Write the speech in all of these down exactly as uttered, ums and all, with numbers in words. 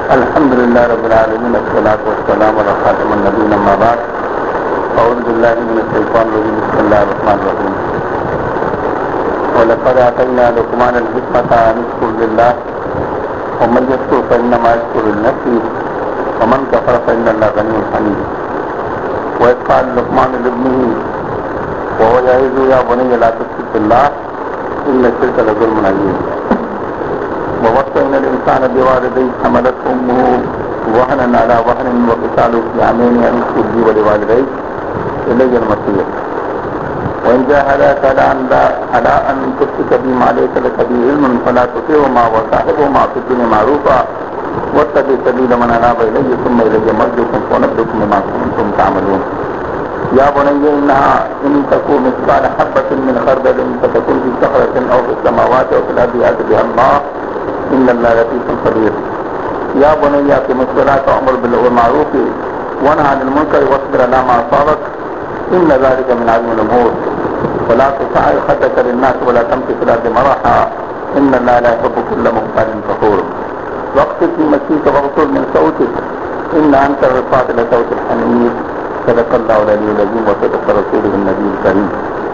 अल्हम्दुलिल्लाह रब्बिल आलमीन अस्सलातु वस्सलामु अला खातिमिन नबिय्यीन अम्मा बाद अऊज़ु बिल्लाहि मिनश शैतानिर रजीम बिस्मिल्लाहिर रहमानिर रहीम व लक़द आतैना लुक़मानल हिकमता अन इश्कुर लिल्लाह व मन यश्कुर फइन्नमा यश्कुरु लिनफ़्सिही व मन कफ़र फइन्नल्लाहा गनिय्युन हमीद व इज़ क़ाला लुक़मानु लिब्निही व हुवा यईज़ुहु या बुनय्या ला तुश्रिक बिल्लाह इन्न शिर्का लज़ुल्मुन अज़ीम ववस्सैना अल-इंसाना बिवालिदैहि हमलतहु उम्मुहु वहनन अला वहनिन व फ़िसालुहु फ़ी आमैनि अन इश्कुर ली व लिवालिदैक इलैय्यल मसीर व इन जाहदाका अला अन तुश्रिका बी मा लैसा लका बिही इल्मुन फला तुतिअहुमा व साहिबहुमा फ़ी दुन्या मारूफ़ा वत्तबि सबीला मन अनाब इलैय्या सुम्मा इलैय्या मर्जिउकुम फ़उनब्बिउकुम बिमा कुन्तुम तअमलून या बुनय्या इन्नहा इन तकु मिस्क़ाल हब्बतिन मिन खर्दलिन फ़तकुन फ़ी सख़रतिन औ फ़िस समावाति औ फ़िल अर्दि यअति बिहा अल्लाह इन्नल्लाहा लतीफ़ुन ख़बीर या बुनय्या अक़िमिस सलाता वअमुर बिल मअरूफ़ वन्हा अनिल मुनकर वस्बिर अला मा असाबक इन्न ज़ालिका मिन अज़्मिल उमूर वला तुसअ्हिर ख़द्दका लिन्नास वला तमशी फ़िल अर्दि मरहा इन्नल्लाहा ला युहिब्बु कुल्ला मुख़्तालिन फ़ख़ूर वक़्सिद फ़ी मशीइका वग़्ज़ुर मिन सौतिक इन्न अनकर रिफ़ात लसौतिल हमीद सदक़ल्लाहुल अलियुल अज़ीम व सदक़ रसूलुहुन नबियुल करीम।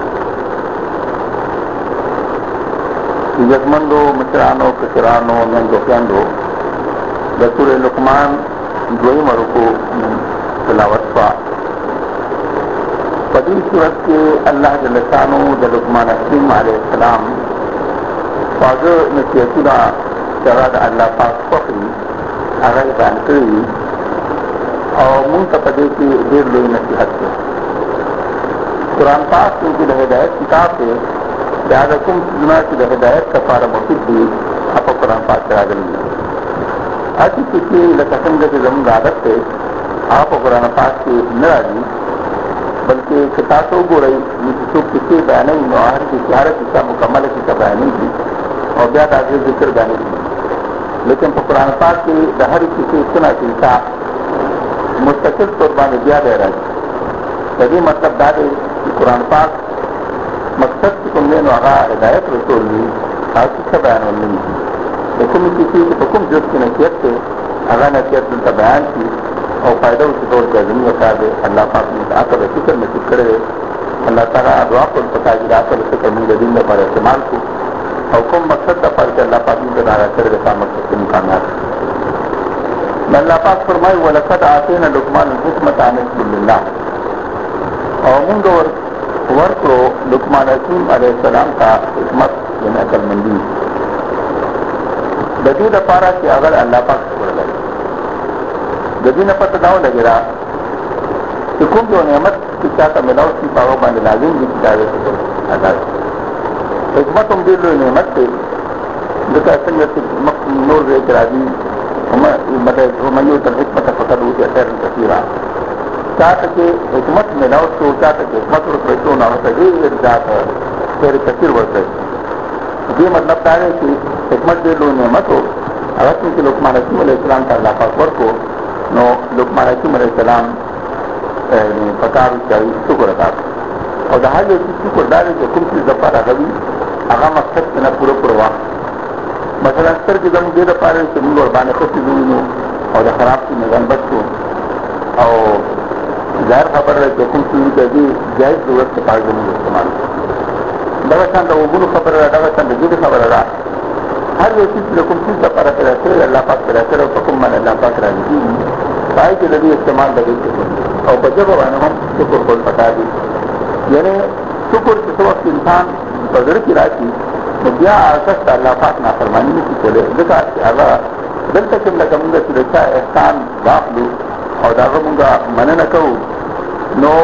इज़्ज़तमंदो मित्रानो किसरानो नंदो प्यारो सूरह लुक़मान द्वयम रुकू तिलावत पा पदी सूरत के अल्लाह जल्ल शानो द लुक़मान हकीम अलैहिस्सलाम पाग नसीहतुना जगद अल्लाह पाक फखरी आगे बयान करी और मुंतकदे की देर लोई नसीहत है। कुरान पाक की हिदायत किताब है लिहाजा तुम दुनिया की हिदायत का पारा मुफीद भी आप कुरान पाक करा गई आज किसी लकसंग की जमीन आदत है आप कुरान पाक की न आजी बल्कि किताबों को रही तो किसी बयान हर की हर किस्सा मुकम्मल किस्सा बयान की और ब्याद आगे जिक्र बयान की लेकिन कुरान पाक की हर किसी सुना किस्सा मुस्तकिल तौर पर दिया दे रहा है यदि मतलब दादे कुरान पाक मकसद की तुमने नगा हिदायत रसूल ली आज किस्सा बयान नहीं लेकिन किसी के हुक्म जो की नसीहत से अगर नसीहत उनका बयान की और फायदा उसके तौर पर जमीन बता दे अल्लाह पाक ने आकर फिक्र में फिक्र करे अल्लाह ताला दुआ को पता कि आकर फिक्र में दिन पर इस्तेमाल को हुक्म मकसद का पर अल्लाह पाक ने दारा कर देता मकसद से कामयाब अल्लाह पाक फरमाए व लक़द आतैना लुक़मानल हिकमता अन इश्कुर लिल्लाह और मुंग वर्को लुक़मान हकीम अलैहिस्सलाम का हिकमत यानी अकलमंदी जदीद पारा कि अगर अल्लाह पाक शुक्र लगे जदीद पता दाव लगेगा कि कुम जो नेमत की क्या का मिलाओ की पावा बांध लाजिम की चाहे तो आजाद हिकमत तुम दिल नेमत से जिसका संगत नूर रे राजी मतलब मयूर तक हिकमत फकत होती है खैर कसीरा चाहते कि हिकमत मिलाओ तो चाहते कि हिकमत और पैसों ना होता है ये जात खैर कसीर वर्त है ये मतलब था कि हिकमत दे लो नेमत हो अगर तुमके लुक़मान हकीम अलैहिस्सलाम का अल्लाह पाक को नो लुक़मान हकीम अलैहिस्सलाम पकार चाहिए शुक्र अदा और जहाँ जो शुक्र डाले जो कुम की जफार अगवी आगा मकसद के ना पूरा पूरा मसला स्तर की जम दे दफा रहे मुंग और बाने खुशी दूनो और खराब की निगन बच्चों और जाहिर खबर है कि कुम की जगी जायज जरूरत के पास जमीन इस्तेमाल दवा चंद वो गुरु खबर रहा दवा चंद जुड़ खबर रहा हर वो चीज लोगों की सफर रहते अल्लाह पाक रहते रहो हुक्म मान अल्लाह पाक राजी पाए के लगी इस्तेमाल लगे और बजब वाले हम शुक्र को बता दी यानी शुक्र किस वक्त इंसान बजर की राशि तो क्या आसक्त अल्लाह पाक नाफरमानी की चले देखा अल्लाह दिल तक लगूंगा सुरक्षा एहसान बाप लू और दागूंगा मन न कहूँ नो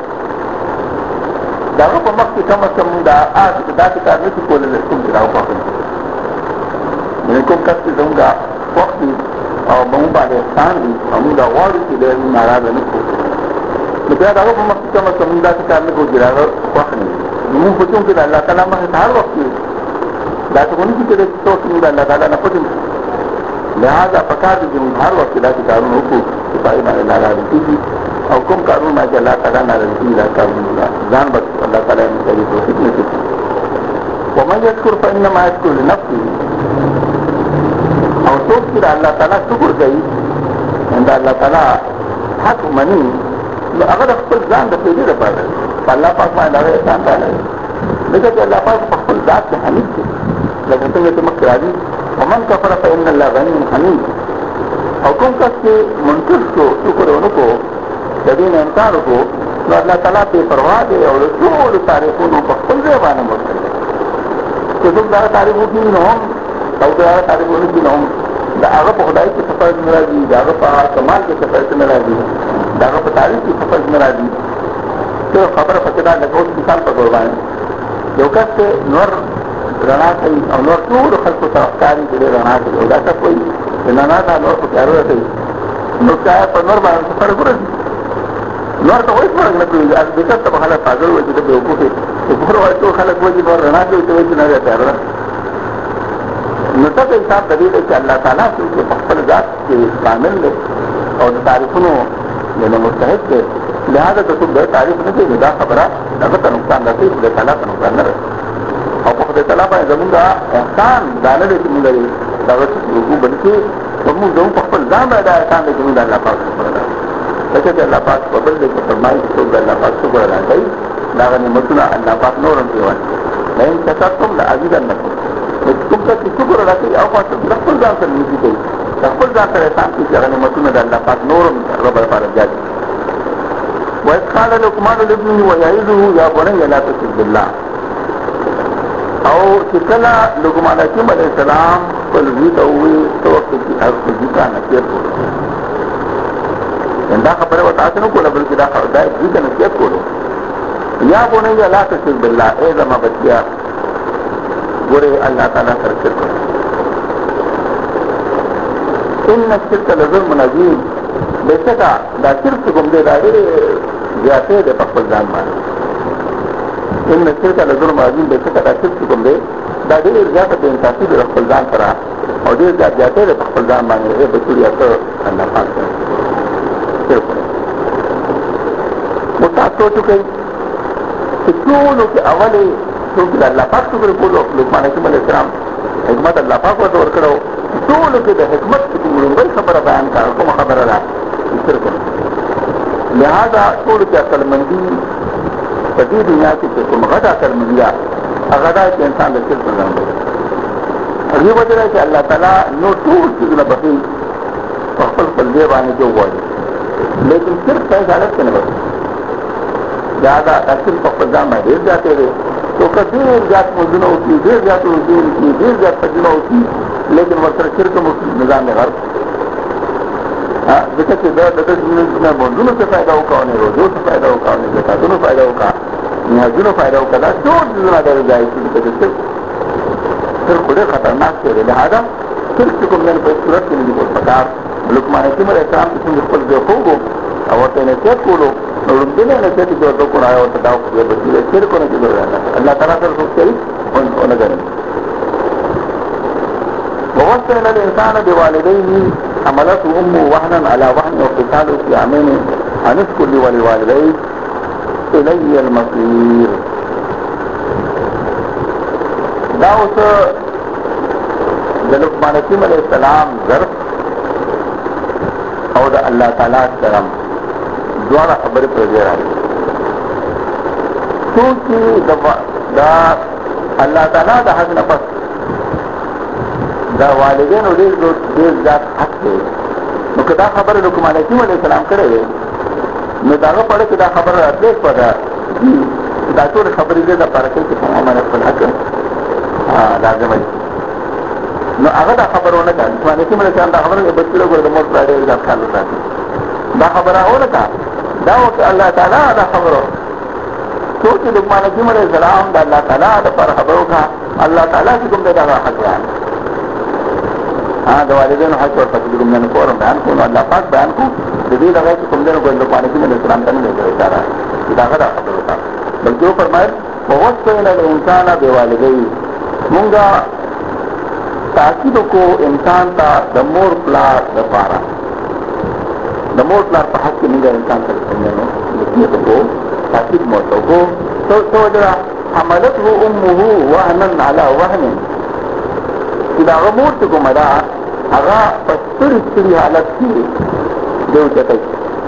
दागो को मक्की कम अज कम आज दाती कारने की कोले तुम गिराओ पाकर मैं कुम करती दूंगा वक्त और मुंबा ने स्थान दी अमुदा वार्ड की देर में नाराज नहीं को लेकिन दागो को मक्की कम अज कम दाती कारने को गिराओ वक्त नहीं मुंह पूछूं कि अल्लाह ताला में हर वक्त दाती होने की तरह तो सुनूंगा अल्लाह ताला न पूछूं लिहाजा पका दीजिए हर वक्त दाती कारून को सिपाही मारे नाराज की और कुम कारून में अल्लाह ताला नाराजगी कारून जान बच अल्लाह ताला ने कही तो कितने कितने वो मैं यश्कुर फइन्नमा यश्कुरु लिनफ़्सिही और तो څوک چې الله تعالی شکر کوي دا الله تعالی حق مني نو هغه د خپل ځان د پیژې لپاره الله پاک باندې هغه احسان کوي لکه چې الله پاک په خپل ذات کې حمید دی لکه څنګه چې مخکې راځي ومن کفر فإن الله غني حمید او کوم کس چې منکر شو شکر ونکړو د دې نه انکار وکړو نو الله تعالی بې پروا دی او د ټولو تعریفونو په خپل ځای باندې مستحق دی چې څوک دا تعریف وکړي نو هم او دا تعریف ونکړي نو هم د هغه په خدای کې صفات نه راځي د هغه په کمال کې صفات نه راځي د هغه په تعریف کې صفات نه راځي صرف خبره پکې دا لکه اوس مثال په ډول باندې یو کس ته نور رڼا کوي او نور ټول خلکو ته ښکاري چې رڼا کوي او دا څه کوي چې رڼا دا نور په تیاره کوي نو چا په نور باندې فرق ورځي نور ته وایي فرق نه کوي از دې ته په حالت پاگل وایي چې به وکړي چې پور وایي ټول خلک وایي نور رڼا کوي ته وایي چې نه تیاره نو ته حساب د دې چې الله تعالی چې په خپل ذات کې کامل دی او د تعریفونو له مستحق دی لہذا ته څوک د تعریف نه کوي دا خبره هغه ته نقصان رسوي خدای تعالی ته نقصان نه رسوي او په خدای تعالی باندې زمونږ احسان دا نه دی چې موږ لري دغه څه وګورو بلکې موږ زموږ په خپل ځان باندې احسان دی چې موږ الله پاک سره ده لکه چې الله پاک په بل ځای کې فرمایي چې څوک د الله پاک شکر ادا کوي دا هغه نعمتونه الله پاک نورم کوي لئن شکرتم لأزیدنکم کوم څه چې شکر ادا کوي او په خپل ځان سره نیږي کوي خپل ځان سره احسان کوي چې هغه نعمتونه د الله پاک نورم رب لپاره زیات وإذ قال لقمان لابنه ويعظه يا بني لا تشرك بالله او چې کله لقمان حکیم علیه السلام خپل زوی ته ووایي څه وخت چې هغه زوی ته نصیحت وکړو دا خبره ورته هسې نه کوله بلکې دا دا زوی ته نصیحت کولو یا بني لا تشرک بالله ای زما بچیا ګورې الله تعالی سره شرک ان الشرک لظلم عظیم بېشکه دا شرک کوم دی دا ډېر زیاتې دی په خپل ځان باندې ان الشرک لظلم عظیم بېشکه دا شرک کوم دی دا ډېر زیاته بې انصافي دی خپل ځان سره او ډېر زیات زیاتې دی په خپل ځان باندې ای بچوړیا ته الله پاک سره شرک نو تاسو سوچ وکړئ چې ټولو کې اولې څوک د الله پاک شکر کولو لقمان حکیم علیه السلام حکمت الله پاک ورته ورکړو ټولو کې د حکمت لومړۍ خبره بیان کړه کومه خبره ده شرک لہذا ټولو کې عقلمندي په دې دنیا کې چې کوم غټه عقلمندي ده هغه دا چې انسان د شرک نه ځان بچي هغې وجه ده چې الله تعالی نو ټول څیزونه بخښي په خپل خپل ځای باندې چې ووایي لیکن شرک په هېڅ حالت کې نه بخښي لہذا دا شرک په خپل ځان باندې ډېر زیاتې دی تو که ډېر زیات مزونه وکړي ډېر زیات روزې وکړي ډېر زیات سجونه وکړي لیکن ورسره شرک هم وکړي نظام یې غرق ځکه چې د د نه مونځونو څه فایده وکړه نه روزو څه فایده وکړه نه زکاتونو فایده وکړه نه حجونو فایده وکړه دا ټول څیزونه ډېر ځای شي چې د شرک شرک ډېر خطرناک دی لہذا شرک چې کوم ځای په صورت کې نه دي کول پکار لقمان حکیم علیه السلام چې څنګه خپل ځای خوږو او ورته نصیحت کولو نو لومړنۍ نصیحت چې ورته وکړو هغه ورته دا وکړو چې شرک ونه کړي الله تعالی سره څوک شریک ونه ګڼي ووصينا الإنسان بوالديه حملته أمه وهنا على وهن وفصاله في عامين أن اشكر لي ولوالديك إلي المصير دا اوس د لقمان حکیم علیه السلام ظرف او د الله تعالی کرم دواړه خبرې پر ځای راځي څوک چې دا الله تعالی د حق نه پس دا والدینو ډېر ډېر زیات حق دی نو که دا خبره لقمان حکیم علیه السلام کړې وې نو د هغه په اړه کې دا خبره راتلی شوه ده دا ټولې خبرې دې دپاره کوي چې په ما باندې خپل حق لازمه دي نو هغه دا خبره ونه کړه لقمان حکیم علیه السلام دا خبره بچي له ګوره د مور سره ډېر زیات خیال وساتي دا خبره ونه کړه دا وکړه الله تعالی دا خبره څوک چې لقمان حکیم علیه السلام د الله تعالی دپاره خبره وکړه الله تعالی چې کوم دی د هغه حق بیان ها د والدینو حق ورته چې کوم نه کورم بیان کوو الله پاک بیان کوو د دې دغه چې کوم دی نو لقمان حکیم علیه السلام ته نه دی اشاره دا هغه دا خبره وکړه بلکې وفرمایل ووصینا الانسان بوالديه مونږه تاکید کو انسان ته د مور پلار لپاره د مور پلار په حق کې موږ انسان ته څنګه نو نصیحت کو تاکید مو کو تو تو دا حملته امه وهنا على وهن دا مور ته کومه دا هغه په ستړي ستړي حالت کې دی اوچتای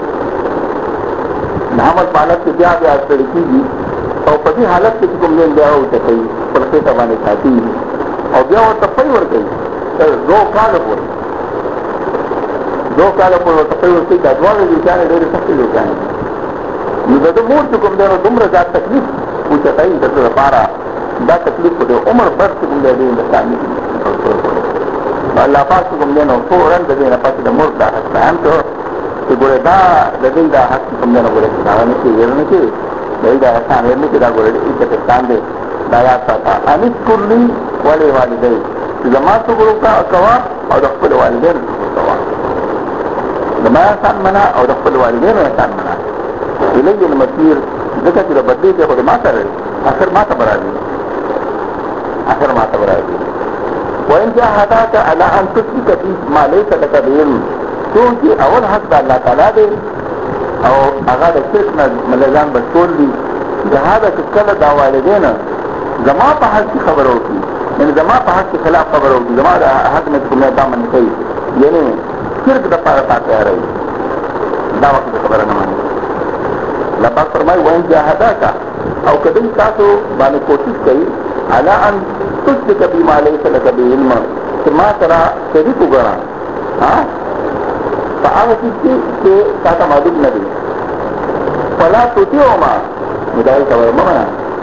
د حمل په حالت کې بیا بیا ستړي کېږي او په دې حالت کې کوم دی بیا اوچتای پر خېټه باندې ساتي او بیا ورته پي ورکوي دو کاله پورې دو کاله پورې ورته پي ورکوي دا دواړه لوچانې ډېرې سختې لوچانې نو د ده مور چې کوم دی نو دومره دا تکلیف اوچتای د ده لپاره دا تکلیف په دې عمر بر چې کوم دی دې انسان نه الله پاک کوم دی نو فورا د دې نه پاتې د مور دا حق بیان کړو چې ګوره دا د دې دا حق کوم دی نو ګوره دا نه کې ویل نه کې دا دا احسان ویل نه کې دا ګوره دې ته ستان دی دا یاد ساته انس کلی ولې والدې زما ته ګورو کا کوا او د خپل والدین کوا زما احسان منا او د خپل والدین احسان منا الیه المسیر ځکه چې د بدلی ته خو ما سره اخر ما ته برابر اخر ما ته برابر وإن جاهداك على أن تشرك به ما ليس لك بعلم چونکه اول حق د الله تعالی دی او هغه د شرک نه ملګان بچول دي جهاد کله دا والدین زما په حق خبرو کی یعنی زما په حق خلاف خبرو کی زما د حق نه کومه دامن کوي یعنی شرک د پاره پاتې راځي دا وخت خبره نه مانی الله پاک فرمایي وإن جاهداك او کدی تاسو باندې کوشش کوي على ان تشرك بما ليس لك بعلم ما ترى شريك وګرا ها فاغه چې چې تاسو معلوم نه دي فلا تطيعهما مدای خبره ممنه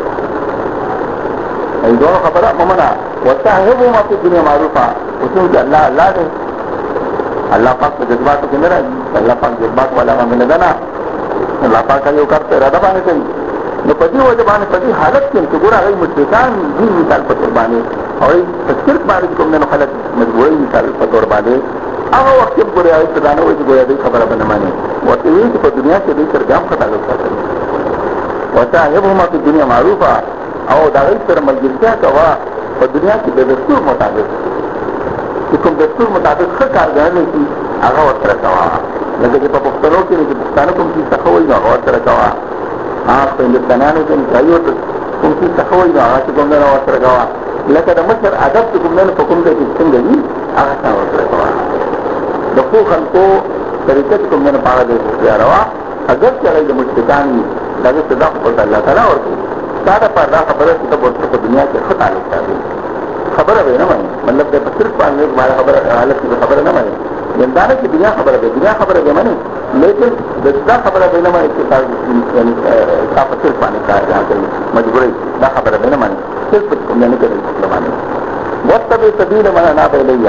ایدو خبره ممنه وتعهبهما في الدنيا معروفه وسن الله الله دې الله پاک په جذبات کې نه راځي الله پاک جذبات والا باندې نه نه الله پاک یو کار ته اراده باندې کوي نو په دې وجه باندې په دې حالت کې چې ګوره هغه مشرکان دي مثال په تور باندې او په شرک باندې کوم نه خلک مجبوري مثال په تور باندې هغه وخت په ګوره هغه څنګه وایي چې ګوره دې خبره باندې مانی ورته وی چې په دنیا کې دې ترجم خطا کوي وتعهبهما في الدنيا معروفه او دا غي سره ملګرتیا کوا په دنیا کې د دستور مطابق چې کوم دستور مطابق ښه کارګرانه شي هغه ورته کوا لکه چې په پښتنو کې چې پښتانه کوم څه تخوي نو هغه ورته کوا ها په هندستانانو کې ځایو ته کوم څه تخوي نو هغه کوم نه ورته کوا لکه د مصر ادب کوم نه په کوم ځای کې څنګه دي هغه څنګه ورته کوا د خو خلکو طریقې کوم نه پاره دي روا اگر چې هغه د مشرکان دغه صدا په الله تعالی ورته دا د پاره خبره چې په دنیا کې خطا لري خبره به نه مانی مطلب د صرف باندې باندې خبره حالت کې خبره نه مانی یندانه کې دنیا خبره ده دنیا خبره به مانی لیکن دا خبره به نه مانی چې تاسو یعنی تاسو صرف باندې کار کوي مجبوري دا خبره به نه مانی صرف کوم نه کوي معنی وتبع سبيل من اناب الي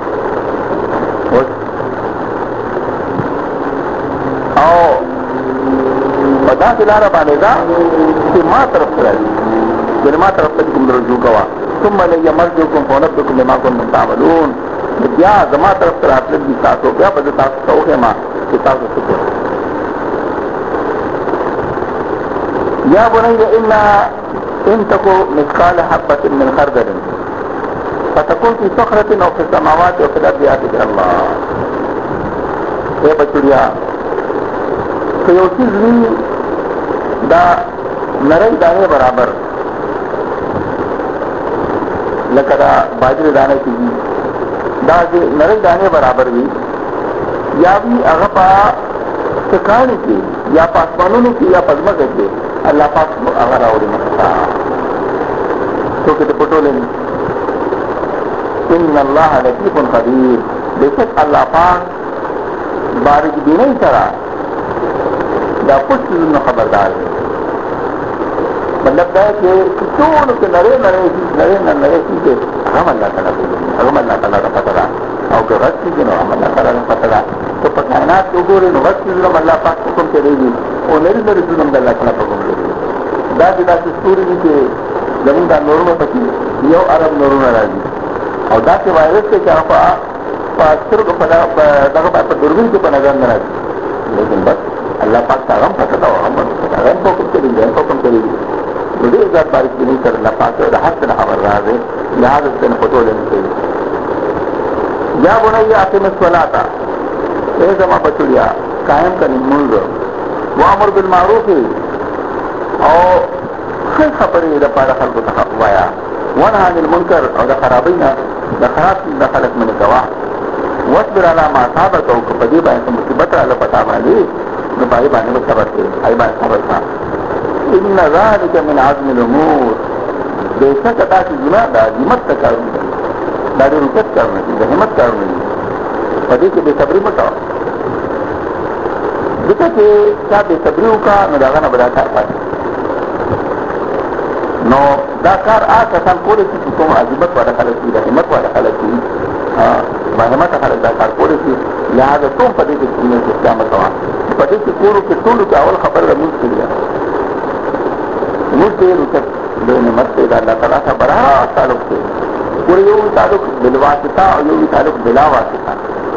او پدا دلاره باندې دا چې ما طرف راځي چې ما طرف ته کوم رجوع کوا ثم لي مرجوكم فنبئكم بما كنتم تعملون بیا زما طرف ته راتل دي تاسو بیا په تاسو توخه ما چې تاسو څه کوئ یا بني ان ان تكو مثقال حبه من خردل فتكون في صخره او في السماوات او في الارض يأتي بها الله اے بچڑیا که یو چیز وی دا نری دانه برابر لکه دا باجر دانه کیږي دا چې نری دانه برابر وي یا وی هغه په څکانو کې یا پاسمانونو کې یا پزماګه کې الله پاک هغه راوړي مخته څوک ته پټولې ان الله لطیف خبیر بیشک الله پاک بارک دینه سره دا پټ نو خبردار دی مطلب دا ہے کہ ټول کې نری نری نری نری چې هغه الله تعالی دی هغه الله تعالی کا پتہ ده او که غږ کې نو الله تعالی کا پتہ ده ته په کائنات وګورې نو غږ کې نو الله پاک حکم کوي او نری نری ظلم د الله تعالی په حکم کوي دا د تاسو ستوري دي چې زمونږ د نورونو پکې یو عرب نورونه راځي او دا چې وایرس کې چې هغه په سترګو په دغه په دوربین کې په نظر نه راځي لیکن بس الله پاک هغه پتہ ده هغه هغه حکم کوي هغه حکم کوي دې ځات بارک دې تر الله پاک د حق نه خبر راځي لہذا څنګه پټول نه کوي یا بني اقم الصلاه اے زما بچړیا قائم کړي موږ وامر بالمعروف او خیر خبرې د پاره خلکو ته وایا ونه عن المنکر او د خرابینا د خراب د خلک من کوا واصبر على ما اصابك او په دې باندې مصیبت رااله پتا باندې نو پای باندې صبر کوي پای باندې صبر کا ان ذلك من عزم الامور بیشک دا چې ګناه د عظمت کارونه دا د رکت کارونه دي د همت کارونه دي په دې کې به صبر مټاو ځکه چې چا به صبر وکړه نو دا غنه بل کار پاتې نو دا کار آسه سم کولی شي چې کوم عظمت والا خلک دي د همت والا خلک دي با همت خلک دا کار کولی شي لهذا ټول په دې کې سنت اسلام کوه په دې کې کولو کې ټولو کې اول خبره ده موږ کړی موږ دې رکت د نعمت د الله تعالی سره برابر تعلق دی پورې یو تعلق بالواسطه او یو تعلق بلا واسطه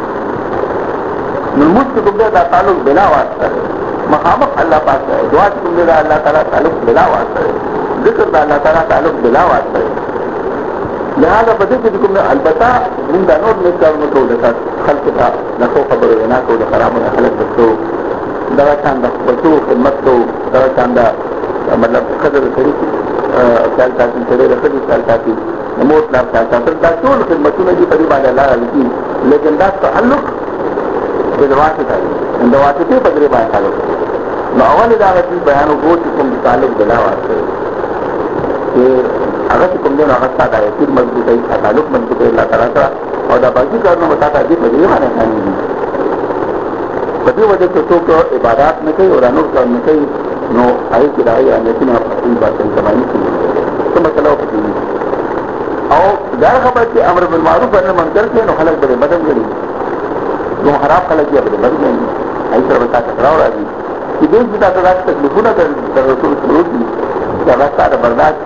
نو موږ کوم دا تعلق بلا واسطه مخامخ الله پاک دعا کوم دا الله تعالی تعلق بلا واسطه ذکر دا الله تعالی تعلق بلا واسطه لہذا بدې کې کوم البته موږ دا نور نه کارونه کوو د خلق ته نه خو خبره نه کوو د خرابونه خلق وکړو دا څنګه وکړو خدمت کوو دا څنګه مطلب قدر شریف خیال ساتي سره د خدي خیال ساتي موت لا ساتي دا ټول خدمتونه دي په دې باندې الله راځي لیکن دا تعلق د واسطه دی د واسطه په دې باندې تعلق نو اول دا غوښتل بیان وکړو چې کوم تعلق بلا واسطه چې هغه کوم دی هغه ساده یې مضبوطی تعلق مضبوطی الله تعالی سره او دا باقي کارونه متا ته دي په دې باندې ثاني دي په دې وجه ته څوک عبادت نه کوي او نور کار نه کوي نو هغه کې راځي ان چې نه په باطل کمایي کوي څه مطلب پکې او دا خبره چې امر بالمعروف او نهي عن المنکر کې نو خلک به بدل کړي نو خراب خلک یې به بدل کړي هي سره تاسو راو راځي چې دې چې تاسو راځي تکلیفونه د رسول سره دي دا تاسو برداشت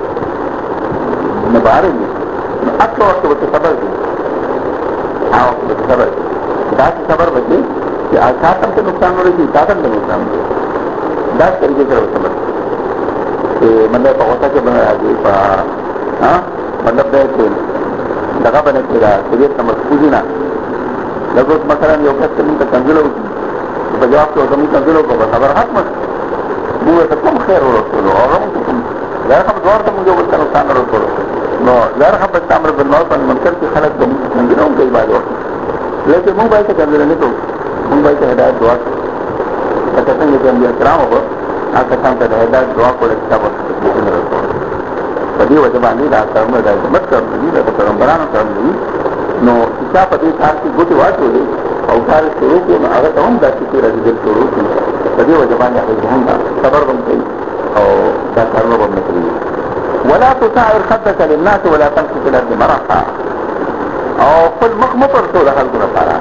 نه بارې نو اټو وخت به صبر دي او به صبر دا صبر وکړي چې آسان ته نقصان ورسي تاسو ته نقصان ورسي دا طریقې سره وسمه چې مطلب په وخت کې باندې راځي په ها مطلب دا چې دغه باندې چې دا چې تم مسؤلینا لکه مثلا یو کس ته کنځلو په جواب کې زموږ کنځلو په خبر ختم موږ ته کوم خیر ورسول او موږ کوم دا خبر دوار ته موږ ورته نقصان ورسول نو دا خبر امر بالمعروف او منکر کې خلک د کنځلو کوي بعد وخت لیکن موږ باید کنځل نه کوو موږ باید هدایت دعا کته څنګه چې موږ کرام وو هغه څنګه ته هدایت دعا کوله چې تاسو ته ورسول په دې وجه باندې دا کارونه د مت کړی د پیغمبرانو کړی نو چې په دې کار کې ګوتې واچولې او کار شروع کړو نو هغه هم د چې راځي د شروع کړو په دې وجه باندې هغه صبر وکړي او دا کارونه وکړي ولا تسعر خدك للناس ولا تمشي في الارض مرحا او خپل مخ مپر ټول خلکو لپاره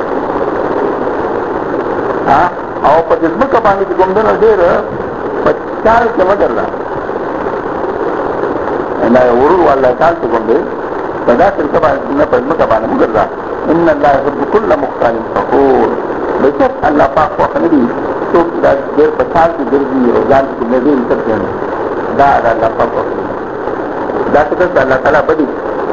ها او په دې ځمکه باندې کوم دنه ډېر په چار کې مدرلا ان ورور والله تعالی کوم دې په داسې کبا نه په ځمکه باندې مدرلا ان الله يحب كل مختال فخور بشک الله پاک خو خنري څوک دا ډېر په چار کې ګرځي او ځان کې نه دي څه دا الله پاک دا څه د الله تعالی بدی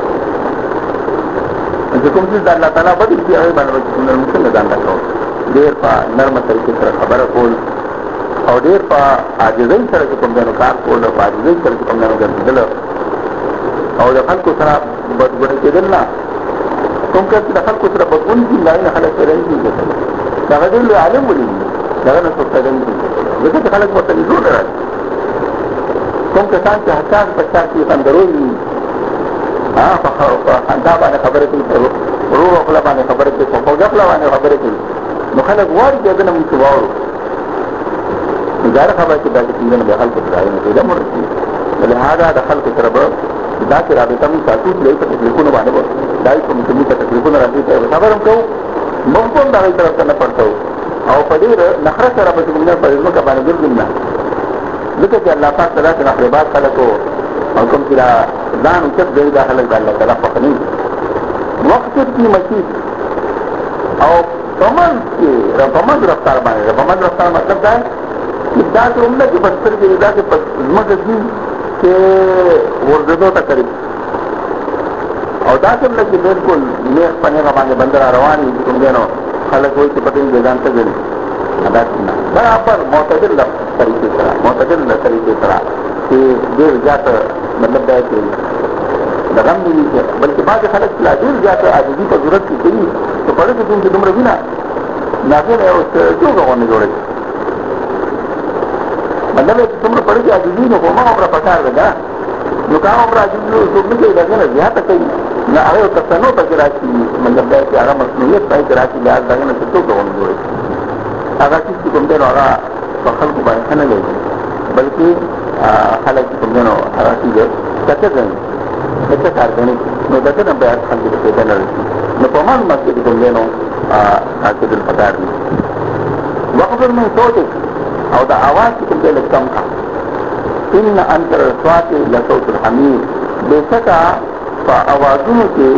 چې کوم څه د الله تعالی بدی دی هغه باندې چې موږ څنګه ځان راکو ډېر په نرمه طریقې سره خبره کول او ډېر په عاجزۍ سره کوم د کار کول او عاجزۍ سره کوم نه ګرځیدل او د خلکو سره بدګونی کېدل نه کوم چې د خلکو سره بدګونی دي نه خلک سره نه دي دا غوډل عالم ولي دا نه څه څه دي دغه خلک په تلې جوړ راځي کوم کسان چې حساس بچا کې خندروي ها په خندا باندې خبرې کوي ورو خپل باندې خبرې کوي په خپل باندې خبرې کوي نو خلک وایي چې دا موږ وایو دا خبره چې دا چې موږ به خلکو ته راځي دا مرسي ولهدا د خلکو سره به دا چې رابطه موږ تاسو ته په تکلیفونو باندې دای کوم چې موږ تکلیفونه راځي ته خبرم کوو موږ هم دا غي طرف نه پړتو او په دې نخره سره به موږ په دې کې باندې ګرځم نه ځکه چې الله پاک تعالی د خپلات خلکو او کوم چې ځان او کډ دی داخله د الله تعالی په خني وخت کې مسجد او کومن چې را کومن رفتار باندې کومن رفتار مطلب دا چې دا څومره چې بستر کې دا چې زموږ دي چې ورزدو ته کوي او دا څومره چې بالکل نه پنه باندې بندر روان دي کوم دینو خلک وایي چې پټین ځان ته ځي ادا کړه برابر معتدل طریقې سره معتدل طریقې سره چې ډېر ځات مطلب دا چې دغم دي بلکې بعض خلک لا ډېر زیاته عاجزي په ضرورت کې کوي چې په دې کې دومره وینه ناګنه او څوګه ونه جوړي مطلب چې څومره په دې عاجزي نو کومه عمره پکار ده نو کومه عمره عاجزي نو څومره کې دغه زیاته کوي نه هغه تاسو په کې راځي مطلب دا چې هغه مسؤلیت پای کې راځي دا دغه نه څوګه ونه جوړي هغه چې کوم دی هغه په خلکو باندې نه لګي بلکې خلک کوم دی نو هغه چې څه کوي څه کار کوي نو دغه نه به خلک ته پیدا نه شي نو په مال مسجد کوم دی نو هغه د پکار دي وقت من صوتك او دا आवाज کوم دی لکم کا ان انتر الصوت لصوت الحميد بشکا فاوازونو کې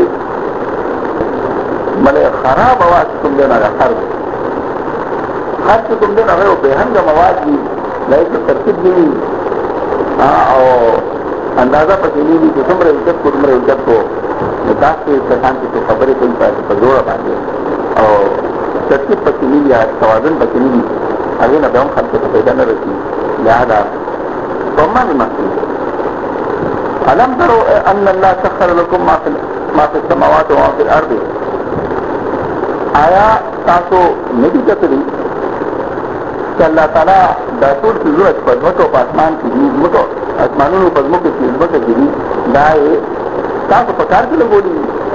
مله خراب आवाज کوم دی نه خراب خاص کوم دی هغه به هنګ مواد دي لایته ترتیب دي او اندازه پکې دي چې څومره عزت کو څومره عزت کو تاسو ته څنګه چې خبرې کوي تاسو په جوړه باندې او ترتیب پکې نه یا توازن پکې نه دي هغه نه به هم خلک ته پیدا نه رسي لہذا ثم المسجد ألم تروا أن الله سخر لكم ما في ما في السماوات وما في الأرض آیا تاسو ندی کتلی کہ اللہ تعالی دا ټول څیزونه په ځمکه او په اسمان کې دي ځمکه اسمانونو په ځمکه کې ځمکه کې دي دا یې تاسو په کار کې لګولي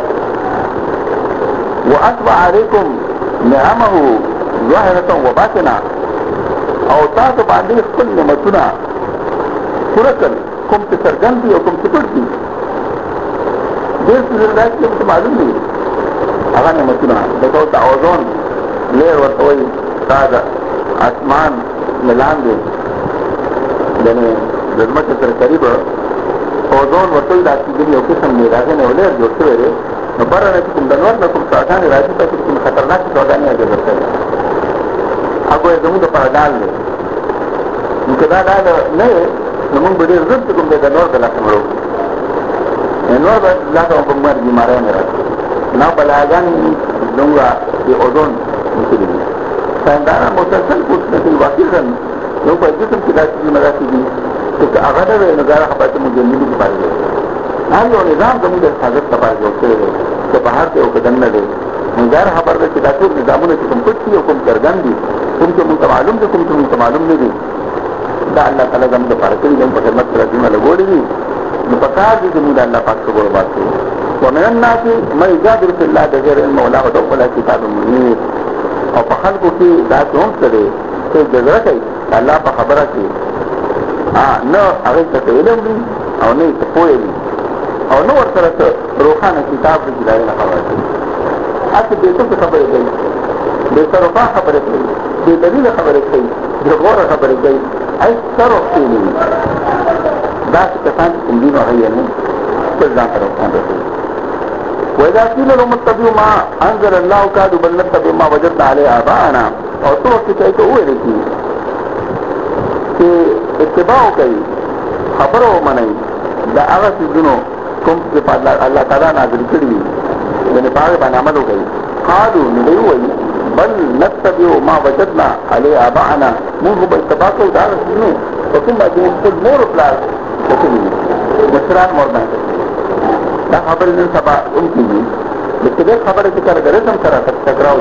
وأتبع عليكم نعمه ظاهرة وباطنة او تاسو باندې خپل نعمتونه پوره کړل کوم چې څرګند دي او کوم چې پټ دي ډېر څه راځي چې معلوم دي هغه نعمتونه دغه تعوذون لیر ورته وایي دا د اسمان ملان دی دنه د ځمکې سره قریب اوزون ورته دا چې یو قسم نه راځي نه ولر جوړ شوی دی نو بره نه کوم د نور نه کوم څاګان راځي چې کوم خطرناک څاګان یې جوړ کړي هغه زموږ په اړه دی نو کدا دا نه نو موږ به ډېر زړه کوم د نور د لاسه مرو نور به لاسه په مر بیمارۍ نه راځي نو بلاګان دونګه د اوزون مشکل دي څنګه مسلسل کوشش کوي واقعا نو په جسم کې داسې مراتب دي چې هغه د نظر خبرته موږ نه دي پاره هر یو نظام زموږ د حفاظت لپاره جوړ شوی دی چې بهر ته او کدن نه دی نظر خبر ده چې دا ټول نظامونه چې کوم پټ دي او کوم څرګند دي کوم چې موږ معلوم دي کوم چې موږ معلوم نه دي دا الله تعالی زموږ لپاره کوي چې په خدمت سره دې ملګری دي نو پکار دي چې موږ الله پاک څخه وربات کوو ومن الناس من يجادل في الله بغير علم ولا هدى ولا كتاب منير او په خلکو کې دا څوم څه دی چې جګړه کوي الله په خبره کې ها نو هغه ته علم دي او نه ته پوهه دي او نو ورسره ته روخانه کتاب دې ځای نه خبره کوي اته دې څه خبره کوي دې سره په خبره کوي دې دلیل خبره کوي دې غوړه خبره کوي اي سره کوي دا څه کسان کوم دي نو هي نه څه ځان سره کوي وإذا قيل لهم اتبعوا ما أنزل الله قالوا بل نتبع ما وجدنا عليه آباءنا اور تو وقت چاہیے ہوئے رہتی کہ اتباع کوي خبرو منئ دا هغه څیزونو کوم چې په الله تعالی نازل کړي یعنی په هغه باندې عمل وکړي قالوا نبي وایي بل نتبع ما وجدنا عليه آباءنا موږ به اتباع کوو دا څیزونه په کوم باندې خپل مور پلار وکړي مشران مور باندې دا خبرې نن سبا هم کېږي چې دې خبره چې کله د رسم سره ټکراو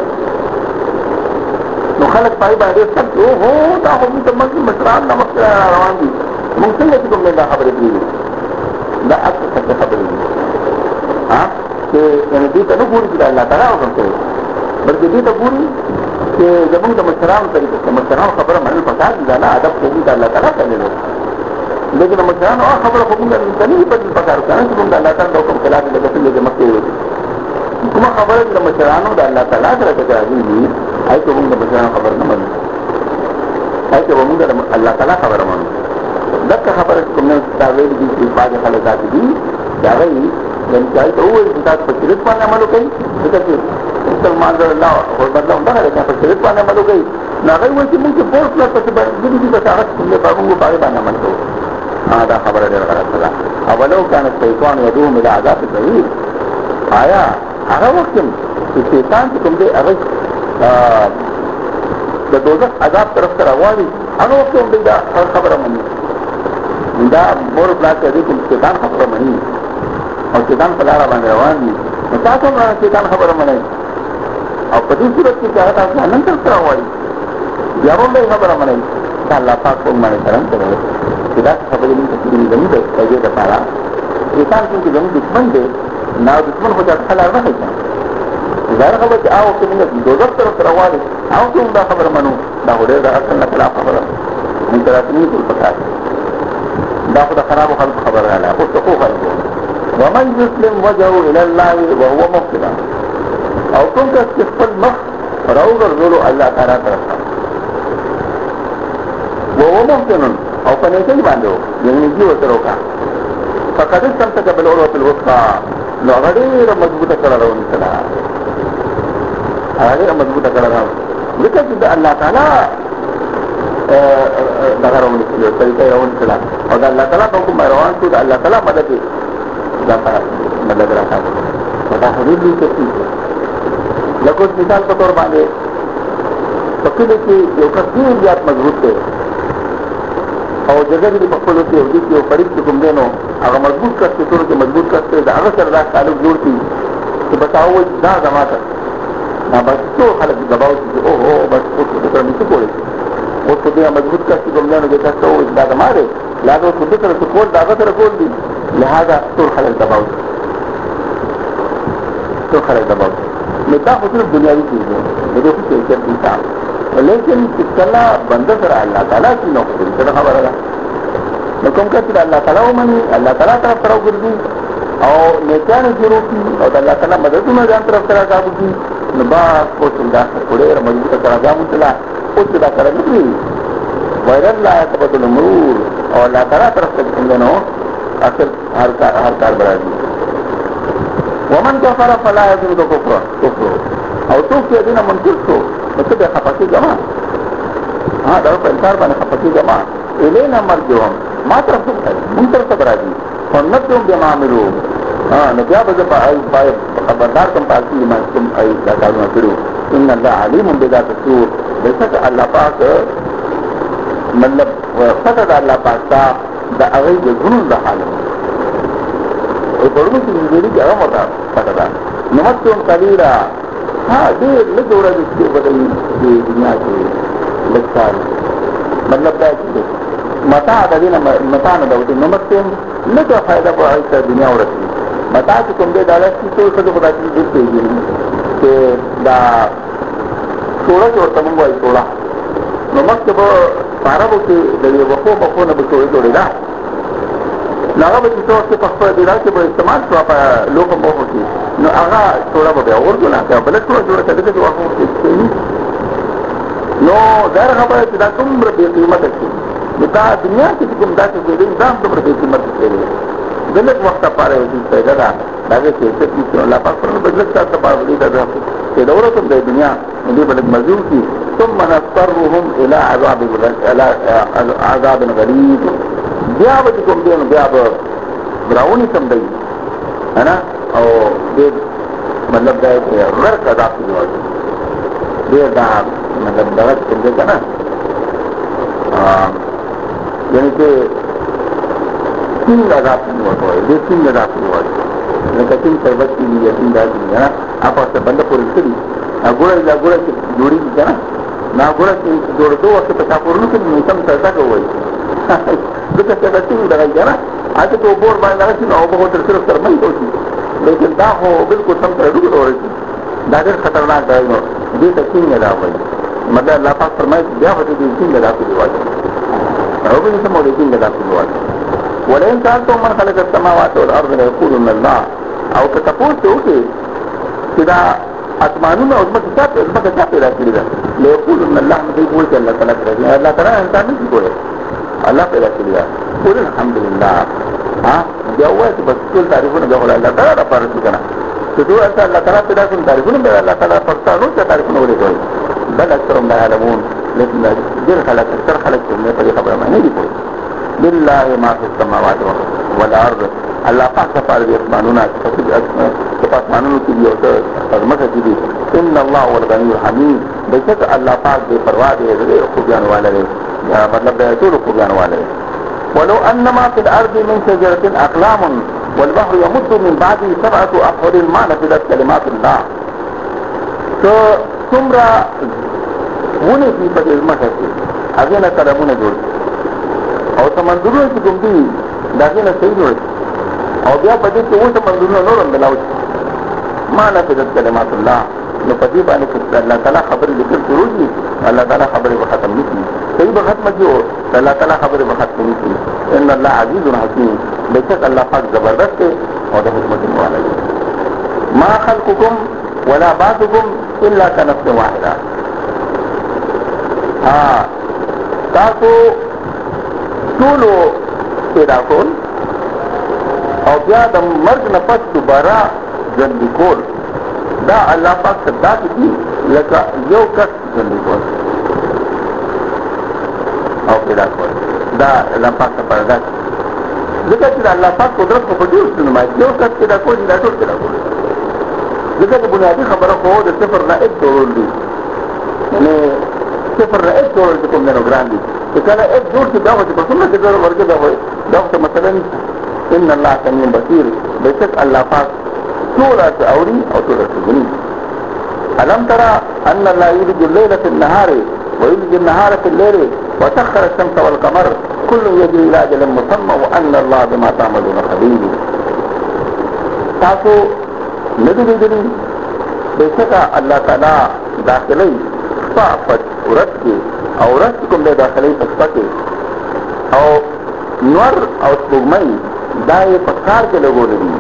نو خلک پای باندې سب او هو دا خو موږ موږ مشران نه مخ روان دي موږ څنګه چې کوم دا خبرې دي دا اصل څه خبرې دي ها چې یعنی دې ته نو ګوري چې الله تعالی وکړي بلکې دې ته ګوري چې زموږ د مشران طریقې د مشران خبره منل پکار دي دا نه ادب کوي دا الله تعالی کوي لیکن مشران او خبره خو موږ نه نه په پکار کنه چې موږ الله تعالی حکم خلاف د دې د مکه کومه خبره د مشرانو د الله تعالی سره راځي دي اې ته موږ د مشرانو خبر نه منو اې ته موږ د الله تعالی خبره منو دغه خبره کوم نه تاویل دي چې باج خلک دي دا وایي یعنی چې ته وایي چې تاسو په شریعت باندې عمل کوئ ځکه چې مسلمان الله او بدلون دا نه په شریعت باندې عمل کوي نه وایي چې موږ په فورس نه پاتې باندې دي چې تاسو کومه باندې باندې عمل کوئ هذا خبر دې غلط ده اولو كان الشيطان يدوم الى عذاب السعير آیا هغه وخت چې شیطان کوم دې هغه د دوزخ عذاب طرف ته راوړي هغه وخت هم دا خبره مني دا مور بلاک دې چې شیطان خبره مني او شیطان په لاره باندې روان دي، نو تاسو هم شیطان خبره منئ او په دې صورت کې چې هغه تاسو نن تر سره وایي بیا هم به خبره منئ دا الله پاک په باندې کرم کوي چې دا خبرې موږ ته کړي زموږ د فائدې لپاره. شیطان چې زموږ دښمن دی نه دښمن خو ځکه خلک نه کوي دا خبره چې او چې موږ د دوزخ تر سره وایي او کوم دا خبره منو دا ډېر د اصل نه خلاف خبره موږ ته راځي ټول پکار دا خو د خراب خلک خبره نه او څه خو خلک ومن يسلم وجهه الى الله وهو محسن او کوم چې خپل مخ راوګرځولو الله تعالی طرف وهو محسن او په نیکۍ باندې یعنی دې وسره وکړه فقد استمسك بالعروة الوثقى نو هغه ډېره مضبوطه کړه راوړي کړه هغه ډېره مضبوطه کړه راوړي ځکه چې الله تعالی دغه راوړي کړه طریقې راوړي کړه او د الله تعالی په کوم روان شو د الله تعالی مدد دا مدد راکړه او دا هغه دې چې لکه مثال په تور باندې په کله کې یو کس ډېر زیات مضبوط دی او جګړه دې په خپل کې یو دې یو فريق کوم دی نو هغه مضبوط کس چې ټول کې مضبوط کس دی دا هغه سره دا تعلق جوړ کړي چې بتاو دا زماته دا بس ټول خلک دباو چې او هو بس اوس دې نشي کولای اوس دې مضبوط کس کوم دی نو دا تاسو دا زماره لا نو څه سره څه کول دا هغه سره کول دي لہذا ټول خلک دباو ټول خلک دباو نو دا خو صرف دنیاوي چیز دی دې خو څه کې انسان لیکن کله بنده سره الله تعالی کی نو څه خبره ده نو کوم کله الله تعالی ومني الله تعالی طرف سره وګرځي او نیکانو شروع کی او الله تعالی مددونه ځان طرف سره راځي نو با او څنګه ډېر مضبوطه سره ځامتلا او څه دا کار نه کوي وایره لا تبت الامور او الله تعالی طرف ته څنګه نو اصل هر کار هر کار برابر ومن كفر فلا يزيد كفرا كفر او تو چې دینه منکر شو نو څه به خپاکي جما ها دا په انکار باندې خپاکي جما الینا مرجوهم ما طرف ته مون طرف ته راځي فنتم بما عملوا ها نو بیا به په پای خبردار کوم پاتې ما کوم ای دا کارونه کړو ان الله علیم بذات الصدور بشک الله پاک مطلب فتح الله پاک دا هغه د ګونو د حالت او پرمو چې دې هغه متا فتح نو متون کلیرا ها دې له جوړه دې په دې دنیا کې لکار مطلب دا چې متا د دې متا نه دا نو متون نه څه فائدہ په ایسه دنیا ورته متا چې کوم دې دالت چې څه څه خدای دې دې چې دا څوړه ورته مونږ وایو څوړه نو مکتب عربو کې د یو وقو په خونه به څوړه جوړه ده هغه به چې څه په خپل دی راځي به استعمال شو په لوکو مو کې نو هغه څوړه به اورځو نه دا بل څوړه جوړه کړي چې وقو کې نو دا خبره چې دا کومره به قیمت شي دا دنیا کې کوم دا چې دې دا کومره به قیمت شي دلته وخت پاره دې پیدا ده دا چې څه چې الله پاک پر بدل تاسو په دې دا چې دورته د دنیا دې بل مزور کی ثم نضطرهم الى عذاب الى عذاب غليظ بیا به کوم دې بیا به براونی سم دی انا او دې مطلب دا چې ورک ادا کیږي دې دا مطلب دا څنګه کنه ا یعنی چې څنګه ادا کیږي دې څنګه ادا کیږي لکه څنګه چې وځي دې څنګه ادا کیږي اپا څه بند پورې کړی هغه لا ګوره چې جوړی کنه نا ګوره چې جوړدو وخت په تاسو ورنو کې نو سم څه کوي دغه څه د څنګه درای کنه اته په بور باندې راځي نو په تر سره تر باندې کوي لیکن دا هو بالکل سم تر ډوډ ورته دا ډېر خطرناک دی نو دې ته څنګه راوي مګر الله پاک فرمایي بیا به دې څنګه راځي واجب او به سمو دې څنګه راځي واجب ولئن سألتم من خلق السماوات والارض ليقولن الله او که تاسو وکړي چې دا اسمانونه او زمکه څه زمکه څه پیدا کړی ده ليقولن الله دې ګول چې الله تعالی کړی الله تعالی انسان نه کوي الله پیدا کړی ده قول الحمدلله ها بیا وایي چې بس ټول تعریفونه به الله تعالی لپاره څنګه چې دوی الله تعالی پیدا کړی تعریفونه به الله تعالی پرستانو ته تعریفونه ولې کوي بل اکثرهم لا يعلمون لیکن ډېر خلک اکثر خلک چې نه په خبره باندې دي کوي لله ما في السماوات والارض الله پاک لپاره دې اسمانونه چې په اسمانونو کې یو څه عظمت دي ان الله هو الغني الحميد بشک الله پاک دې پروا دې دې خو بیان والے مطلب دې ټول خو بیان والے ولو انما في الارض من شجره اقلام والبحر يمد من بعده سبعة أبحر ما نفذت كلمات الله. تو څومره ونې دي په دې ځمکه کې هغې نه کلمونه جوړ دي او سمندرونه چې کوم دي د هغې نه صحیح جوړ دي او بیا په دې کې اووه سمندرونه نور هم ملاو شي. ما نفذت کلمات الله. نو په دې باندې چې الله تعالی خبرې لیکل شروع دي الله تعالی خبرې به ختم نه کړي صحیح به ختمه کړي او الله تعالی خبرې به ختم نه کړي. ان الله عزیز حکیم. بېشک الله پاک زبردست دی او د حکمت والا دی. ما خلقکم ولا بعثکم الا كنفس واحده. ها تاسو ټولو پیدا کول او بیا د مرګ نه پس دوباره ژوندي کول دا الله پاک ته داسې دي لکه یو کس ژوندي کول او پیدا کول دا الله پاک ته پر داسې ځکه چې د الله پاک قدرت خو په ډېرو څه نمایي یو کس پیدا کول دا ټول پیدا کول ځکه چې بنیادي خبره خو د صفر نه ایک جوړول دي یعنې صفر نه ایک جوړول چې کوم دی نو ګران دي چې کله ایک جوړ شي بیا خو چې په څومره کې ضرور ورکړي دا خو دا خو مثلا ان الله سمیع بصیر. بېشک الله پاک ټول څه اوري او ټول څه ویني. الم ترى ان الله يولج الليل في النهار ويولج النهار في الليل وسخر الشمس والقمر كل يجري الى اجل مسمى وان الله بما تعملون خبير. تاسو ندی لیدلی بېشک الله تعالی داخلي صافت ورځ کې او ورځ کوم دی داخلي په شپه کې او نور او سپوږمۍ دا یې په کار کې لګولې دي.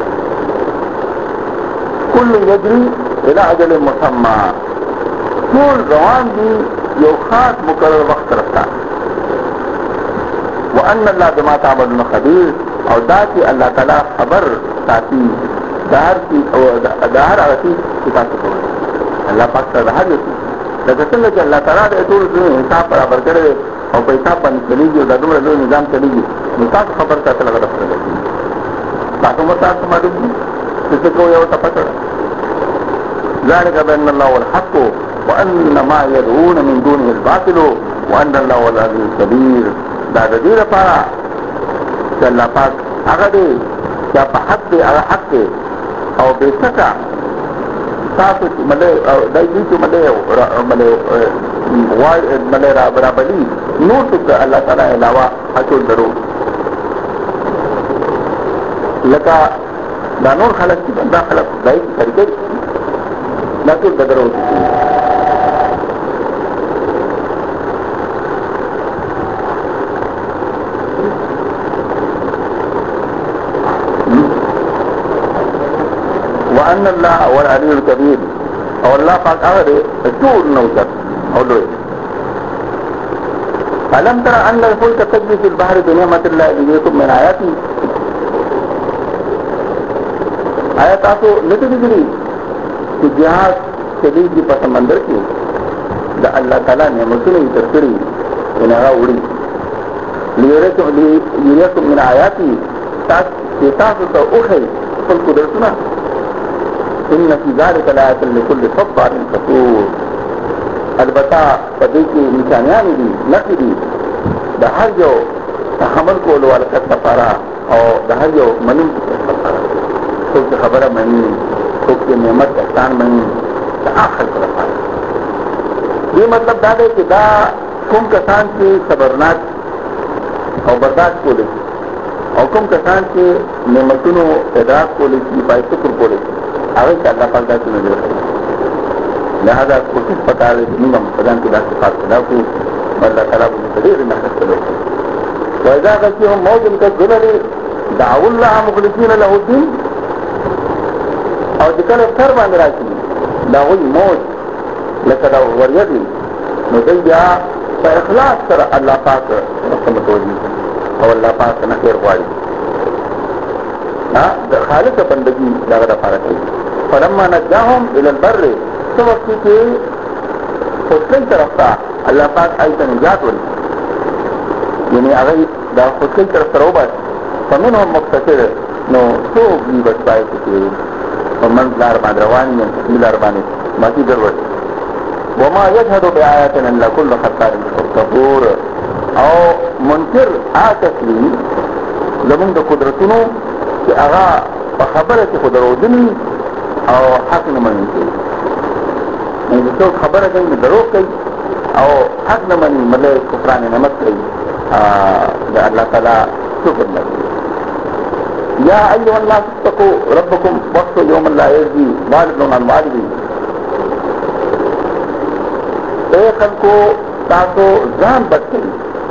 كل يجري الى اجل مسمى. ټول روان دي یو خاص مقرر وخت رسته. وان الله بما تعملون خبير. او دا چې الله تعالی خبر ساتي د هر شي او د هر هغه شي چې تاسو کوئ. الله پاک سره هر یو شي لکه څنګه چې الله تعالی د ټول حساب برابر کړی او په حساب باندې چلېږي او دا دومره لوی نظام چلېږي نو تاسو خبر ساتل هغه د خپله دي. تاسو مو تاسو معلوم دي چې څه کوئ او تپه کړه. ذلك بأن الله هو الحق وأن ما يدعون من دونه الباطل وأن الله هو العزيز الكبير. دا د دې لپاره چې الله پاک هغه دی چې په حق دی هغه حق دی او بېشکه تاسو چې ملې دای دې چې ملې ملې وای ملې را برابري نور څه الله تعالی علاوه اټول درو لکه دا نور خلک چې دا خلک دای طریقې لا ټول درو وأن الله هو العلي الكبير. او الله پاک هغه ټول نوکر او لوی. ألم تر أن الفلك تجري في البحر بنعمة الله ليريكم من آياته. آیا تاسو نته دي چې جهاز چلیږي په سمندر کې د الله تعالی نعمتونه یې ترکړي ان هغه وړي ليريكم ليريكم من آياته تاسو تاسو ته اوخی خپل قدرتونه. ان فی ذلک لآیة لکل صبار شکور. البته په دې کې نشانیان دي نښې دي د هر یو تحمل کولو والا کس لپاره او د هر یو منونکي کس لپاره. څوک چې خبره مني څوک چې نعمت احسان مني د هغه خلکو لپاره. دې مطلب دا دی چې دا کوم کسان چې صبرناک او برداشت کولی او کوم کسان چې نعمتونو ادراک کولی شي باید شکر کولی شي هغه ته الله پاک داسې نه جوړ کړي. لہذا کوشش پکار دی چې موږ هم په ځان کې دا صفات پیدا کړو الله تعالی به موږ ډېرې نښتې وکړي. وإذا غشيهم موج كالظلل دعوا الله مخلصين له الدين. او چې کله سر باندې راشي دا هغوی موج لکه دا وریه دي نو دوی بیا په اخلاص سره الله پاک ورته متوجه او الله پاک نه خیر غواړي. د خالصه بندګي دغه لپاره کوي. فلما نجاهم الى البر څه وخت کې خوشکۍ طرف ته الله پاک آیت نجات ورکړي یعنی هغه دا خوشکۍ طرف ته راوباسي فمنهم مقتصد نو څوک دي بس باید چې په منځ لار باندې روان یم په لار باندې ماشي ضرورت. وما يجهد بآياتنا الا كل ختار كفور. او منکر آتش وي زمونږ د قدرتونو چې هغه په خبره کې خو درودني او حق نه مني کوي. نو څوک خبره کوي نو دروغ کوي او حق نه مني مطلب کفران نعمت کوي د الله تعالی شکر نه کوي. یا ایها الناس اتقوا ربکم واخشوا یوما لا یجزی والد عن والده. اے خلکو تاسو ځان بچ کړئ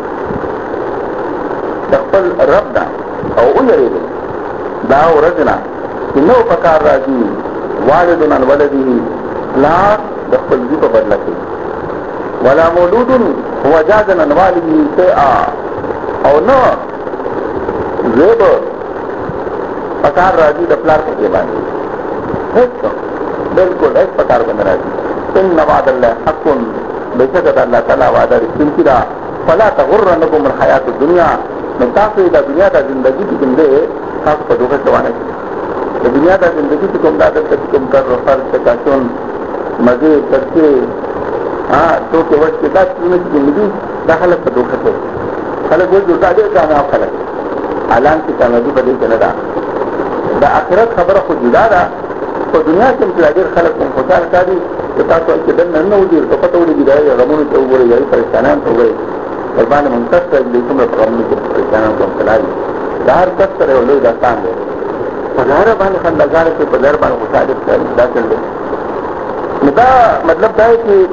د خپل رب نه او ویریږئ دا ورځ نه چې نو په کار راځي والد عن ولده پلار د خپل ځي په بدله کې ولا مولود هو جاز عن والده شیئا او نه زیب په کار راځي د پلار په کې باندې هیڅ بالکل هیڅ په کار باندې راځي. ان وعد الله حق بشک د الله تعالی وعده رښتینی ده. فلا تغرنکم الحیات الدنیا نو تاسو د دنیا د ژوندۍ کې کوم دی تاسو په دوکه ځوانه شئ. د دنیا د ژوندۍ کې کوم دا د کوم کار فرض تکاشون مزه ترڅه ها دوکه ورته دا څه چې زندگی داخله په دوکه کې خلک وایي دا ډېر کامیاب خلک اعلان کې کامیابی بدل کنه دا د آخرت خبره خو جدا ده. په دنیا کې چې ډېر خلک کوم خوشاله کاري چې تاسو چې دنه نه ودی په پټه ودی دی غمونو ته وګورئ یا پریشانان ته وګورئ قربان منتصر دې کومه غمونو ته پریشانان کوم کلای دا هر څه سره ولې دا ستان دی په ظاهر باندې خندګار کې په ظاهر باندې خوشاله کوي دا څه دی. نو دا مطلب دا دی چې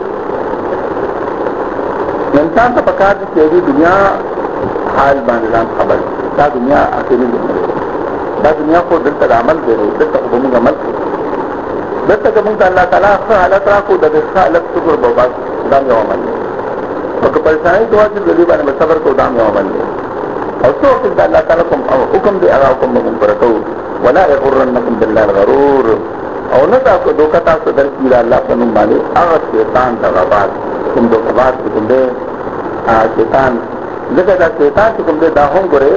انسان ته پکار دي چې دې دنیا حال باندې ځان خبر دا دنیا اخیری دی. دا دنیا کو دلته عمل دی دلته په موږ عمل کوي دلته کوم ته الله تعالی خپل حالت راکو د دې حالت شکر بابا دا یو عمل دی او که پریشانی دوا چې دې باندې صبر کو دا یو عمل دی او څو چې الله تعالی کوم حکم دی هغه حکم موږ ورکو ولا يغرنكم بالله الغرور او نه تاسو دوکه تاسو درکې الله په نوم باندې هغه شیطان دغه بعد کوم دوکه بعد کوم دی شیطان دغه دا شیطان کوم دی دا هم ګره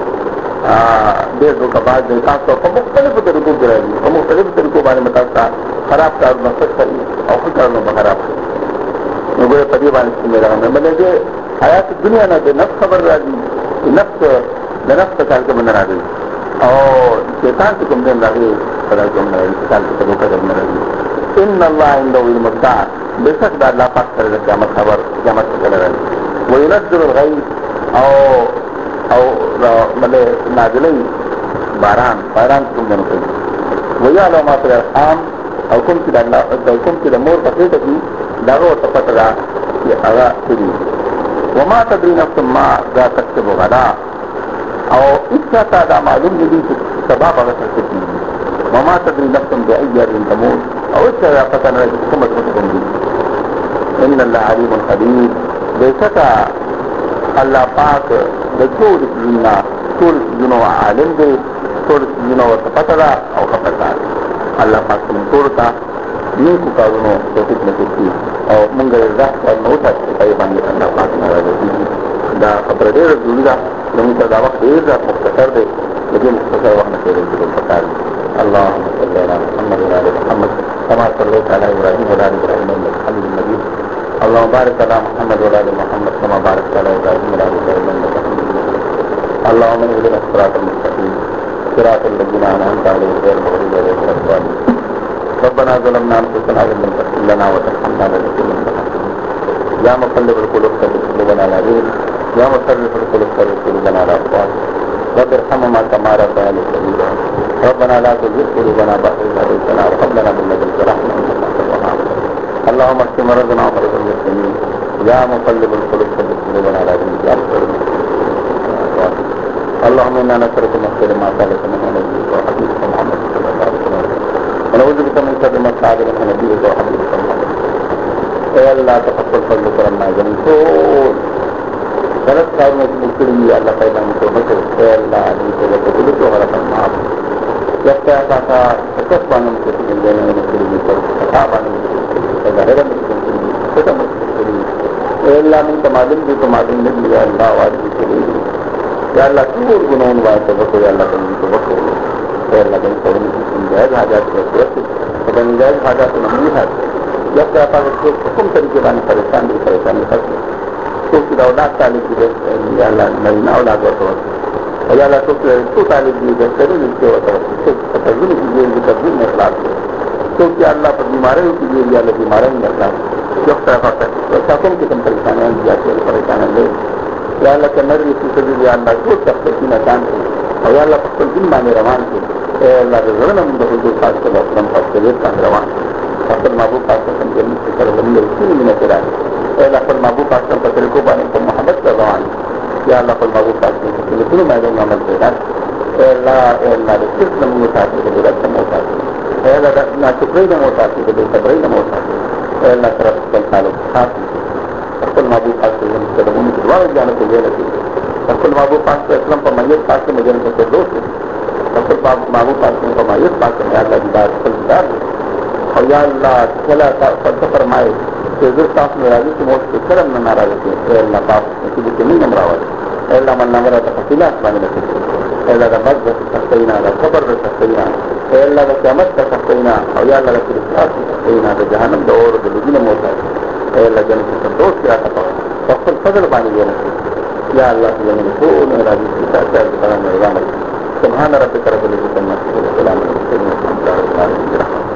ډېر دوکه بعد دی تاسو په مختلفو طریقو کې راځي په مختلفو طریقو باندې متاسا خراب کارونه کوي او ښه کارونه به خراب کوي. نو ګوره په دې باندې چې راغلی مطلب دې حیات دنیا نه د نفس خبر راځي نفس د نفس په کار کې باندې راځي او شیطان چې کوم دی راغلی په دې کوم راځي شیطان چې دوکه نه راځي. ان الله عنده علم الساعه بشک د الله پاک سره د قیامت خبر قیامت څخه راځي وينزل الغيث او او مله نازلې باران باران کوم نه کوي ويعلم ما في الارحام او کوم چې د الله او کوم چې د مور په پیټه کې دا ورته پته ده چې هغه کوي وما تدري نفس ما ذا تكسب غدا او اچھا دا معلوم دي چې سبب هغه څه کوي وما تدري نفس بأي أرض تموت او اچھا پته نه چې کومه څه کوي. ان الله عليم خبير بشک الله پاک د ټول دنیا ټول جنو عالم دی ټول جنو ورته پته ده او خبردار الله پاک موږ ټول ته نیکو کارونو توفیق نصیب او موږ یې ځکه نو ته په باندې الله پاک ناراضي دا خبره ډېره ضروري ده. موږ ته دا وخت ډېر مختصر دی لکه مختصر وخت کې ډېر پکار دی. اللهم صل على محمد وعلى ال محمد كما صليت على ابراهيم وعلى ال ابراهيم انك حميد مجيد. اللهم بارك على محمد وعلى ال محمد كما باركت على ابراهيم وعلى ال ابراهيم انك حميد مجيد. اللهم اهدنا الصراط المستقيم صراط الذين انعمت عليهم غير المغضوب عليهم ولا الضالين. ربنا ظلمنا انفسنا وان لم تغفر لنا وترحمنا لنكونن من الخاسرين. يا مقلب القلوب ثبت قلوبنا على دينك يا مصرف القلوب ثبت قلوبنا على طاعتك رب ارحمنا كما ربياني صغيرا. ربنا لا تزغ قلوبنا بعد إذ هديتنا وهب لنا من لدنك رحمة إنك أنت الوهاب. اللهم اشف مرضنا ومرضى المسلمين يا مقلب القلوب ثبت قلوبنا على دينك يا مصرف اللهم انا نسألك من خير ما سألك منه نبيك وحبيبك محمد صلى الله عليه وسلم ونعوذ بك من شر ما استعاذ منه نبيك وحبيبك محمد. اے اللہ تقبل فضل کرم جميع ټول غلط کارونه چې موږ کړي دي الله پیدا موږ ته وکړي. اے الله دې ته وکړي ټول غلط معاف یکتا تا کس باندې موږ ته دې نه نه کړی دي تا باندې ته ظاهر موږ ته کړی ته موږ کړی. اے الله موږ ته معلوم دي ته معلوم نه دي الله واجب کړی یا الله ټول ګناهونه واته وکړي الله دې ته وکړي. اے الله دې ته دې جائز حاجات ورته ته دې جائز حاجات نه نه یکتا تا کوم طریقې باندې پریشان دي پریشان دي څوک د اولاد تعلق دي یا الله نه اولاد ورته या अल्लाह तो इसको तालीम दी बेहतरीन इसके तजुर्बे कीजिए इनकी तब्दील में इखलास है तो क्या अल्लाह पर बीमारी कीजिए या अल्लाह बीमारी में अल्लाह जो तरफ कम किस्म परेशानियाँ दी जाती है परेशानियाँ ले या अल्लाह के नर इसी से या अल्लाह जो तकसीन आसान थे और या अल्लाह फल दिन माने रवान थे अल्लाह के जरूर हम हजूर खास कर असलम का का रवान फसल महबूब खासम के मुझसे कर इसी में तेरा है अल्लाह फल महबूब खासम का तरीकों पाने को मोहब्बत का रवान या अल्लाह फल महबूब खासम के शुरू मैदान अमल देना अल्लाह अल्लाह सिर्फ नमूने साथी को बुरा कम होता है अल्लाह ना शुक्र न होता है तो बेसब्र न होता है अल्लाह तरफ कल सालों के साथ फसल महबूब खासम के नमूने की दुआ जाने को ये लगी फसल महबूब खास असलम पर मैयत पास के मुझे सबसे दोस्त है फसल महबूब खासम का मैयत पास में अल्लाह दीदार फलदार और या अल्लाह चला फलसा फरमाए कि हजूर साहब में राजी की मौत से शर्म न नाराज थे अल्लाह पाक किसी के नहीं नमरा वाले अल्लाह मन नमरा था फसीला आसमानी लगे अल्लाह का मर्द सस्तीना का खबर सस्तीना अल्लाह का क़यामत का सस्तीना और या अल्लाह का फिलिस्तान की सस्तीना का जहानम दौर दिलगी ने मौत है अल्लाह जन से संतोष किया था फल फजल पानी देना या अल्लाह की जमीन को ने राजी की तरह सुबहान रब्बिक रब्बिल इज्जति अम्मा यसिफून व सलामुन अलल मुरसलीन